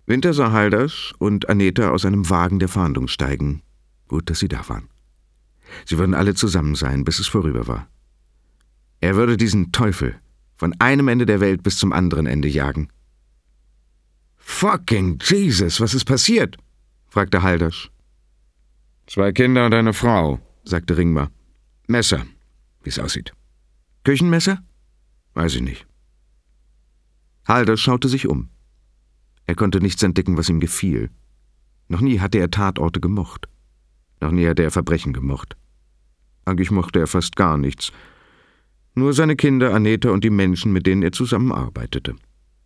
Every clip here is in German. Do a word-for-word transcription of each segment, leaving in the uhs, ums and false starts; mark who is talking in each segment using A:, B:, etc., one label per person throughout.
A: Winter sah Haldersch und Aneta aus einem Wagen der Fahndung steigen. Gut, dass sie da waren. Sie würden alle zusammen sein, bis es vorüber war. Er würde diesen Teufel von einem Ende der Welt bis zum anderen Ende jagen. »Fucking Jesus, was ist passiert?« fragte Haldersch. »Zwei Kinder und eine Frau«, sagte Ringmar. »Messer, wie es aussieht.« »Küchenmesser?« »Weiß ich nicht.« Haldersch schaute sich um. Er konnte nichts entdecken, was ihm gefiel. Noch nie hatte er Tatorte gemocht. Noch nie hatte er Verbrechen gemocht. Eigentlich mochte er fast gar nichts. Nur seine Kinder, Aneta und die Menschen, mit denen er zusammenarbeitete.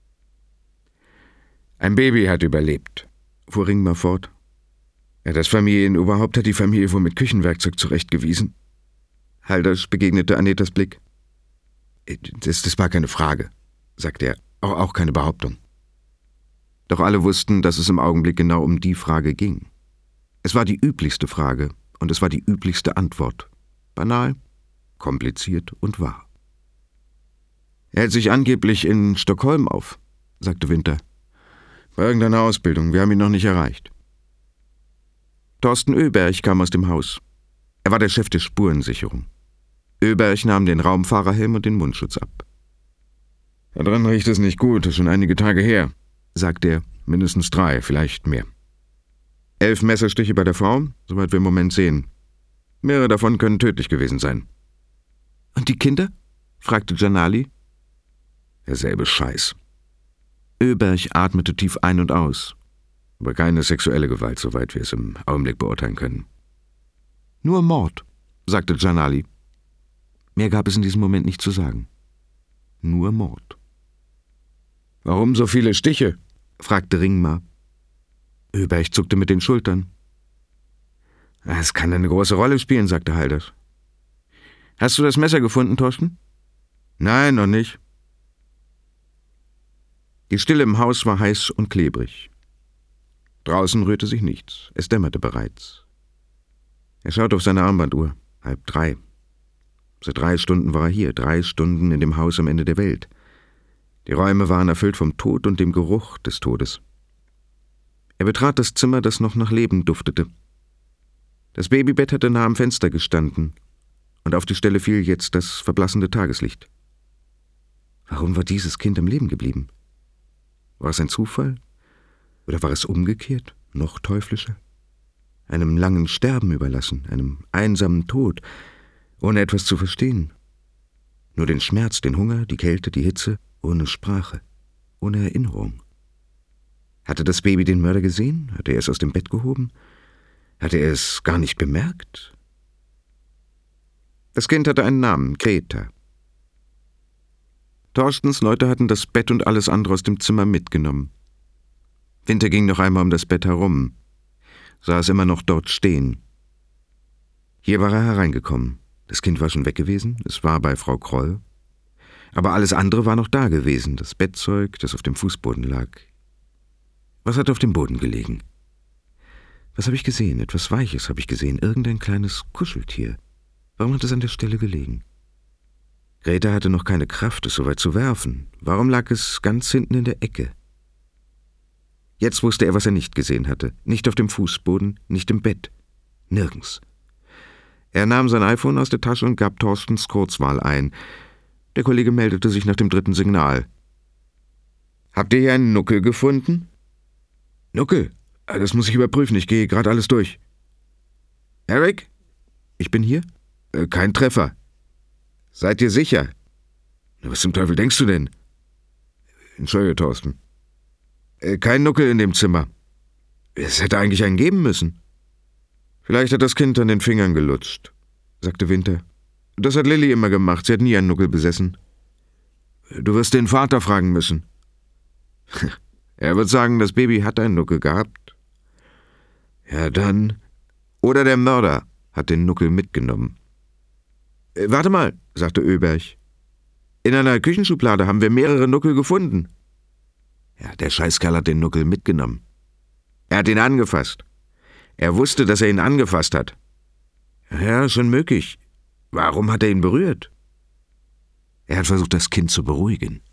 A: »Ein Baby hat überlebt«, fuhr Ringmar fort. Ja, das Familienoberhaupt hat die Familie wohl mit Küchenwerkzeug zurechtgewiesen. Haldersch begegnete Anetas Blick. Das, das war keine Frage, sagte er, auch, auch keine Behauptung. Doch alle wussten, dass es im Augenblick genau um die Frage ging. Es war die üblichste Frage und es war die üblichste Antwort. Banal, kompliziert und wahr. »Er hält sich angeblich in Stockholm auf«, sagte Winter. »Bei irgendeiner Ausbildung, wir haben ihn noch nicht erreicht.« Thorsten Öberg kam aus dem Haus. Er war der Chef der Spurensicherung. Öberg nahm den Raumfahrerhelm und den Mundschutz ab. »Da drin riecht es nicht gut, das ist schon einige Tage her«, sagte er. »Mindestens drei, vielleicht mehr. Elf Messerstiche bei der Frau, soweit wir im Moment sehen. Mehrere davon können tödlich gewesen sein.« »Und die Kinder?« fragte Janali. »Derselbe Scheiß.« Öberg atmete tief ein und aus. Aber keine sexuelle Gewalt, soweit wir es im Augenblick beurteilen können. »Nur Mord«, sagte Janali. Mehr gab es in diesem Moment nicht zu sagen. Nur Mord. »Warum so viele Stiche?« fragte Ringmar. Öberg zuckte mit den Schultern. »Es kann eine große Rolle spielen«, sagte Haldersch. »Hast du das Messer gefunden, Thorsten?« »Nein, noch nicht.« Die Stille im Haus war heiß und klebrig. Draußen rührte sich nichts, es dämmerte bereits. Er schaute auf seine Armbanduhr, halb drei. Seit drei Stunden war er hier, drei Stunden in dem Haus am Ende der Welt. Die Räume waren erfüllt vom Tod und dem Geruch des Todes. Er betrat das Zimmer, das noch nach Leben duftete. Das Babybett hatte nah am Fenster gestanden, und auf die Stelle fiel jetzt das verblassende Tageslicht. Warum war dieses Kind am Leben geblieben? War es ein Zufall? Oder war es umgekehrt, noch teuflischer? Einem langen Sterben überlassen, einem einsamen Tod, ohne etwas zu verstehen. Nur den Schmerz, den Hunger, die Kälte, die Hitze, ohne Sprache, ohne Erinnerung. Hatte das Baby den Mörder gesehen? Hatte er es aus dem Bett gehoben? Hatte er es gar nicht bemerkt? Das Kind hatte einen Namen, Greta. Thorstens Leute hatten das Bett und alles andere aus dem Zimmer mitgenommen. Winter ging noch einmal um das Bett herum, sah es immer noch dort stehen. Hier war er hereingekommen. Das Kind war schon weg gewesen, es war bei Frau Kroll. Aber alles andere war noch da gewesen, das Bettzeug, das auf dem Fußboden lag. Was hat auf dem Boden gelegen? Was habe ich gesehen? Etwas Weiches habe ich gesehen, irgendein kleines Kuscheltier. Warum hat es an der Stelle gelegen? Greta hatte noch keine Kraft, es so weit zu werfen. Warum lag es ganz hinten in der Ecke? Jetzt wusste er, was er nicht gesehen hatte. Nicht auf dem Fußboden, nicht im Bett. Nirgends. Er nahm sein iPhone aus der Tasche und gab Thorstens Kurzwahl ein. Der Kollege meldete sich nach dem dritten Signal. »Habt ihr hier einen Nuckel gefunden?« »Nuckel? Das muss ich überprüfen, ich gehe gerade alles durch.« »Eric? Ich bin hier?« äh, »Kein Treffer.« »Seid ihr sicher?« »Was zum Teufel denkst du denn?« »Entschuldige, Thorsten.« äh, »Kein Nuckel in dem Zimmer. Es hätte eigentlich einen geben müssen.« »Vielleicht hat das Kind an den Fingern gelutscht«, sagte Winter. »Das hat Lilly immer gemacht, sie hat nie einen Nuckel besessen.« »Du wirst den Vater fragen müssen.« »Er wird sagen, das Baby hat einen Nuckel gehabt.« »Ja, dann...« »Oder der Mörder hat den Nuckel mitgenommen.« äh, »Warte mal«, sagte Öberg. »In einer Küchenschublade haben wir mehrere Nuckel gefunden.« »Ja, der Scheißkerl hat den Nuckel mitgenommen. Er hat ihn angefasst. Er wusste, dass er ihn angefasst hat.« »Ja, schon möglich. Warum hat er ihn berührt?« »Er hat versucht, das Kind zu beruhigen.«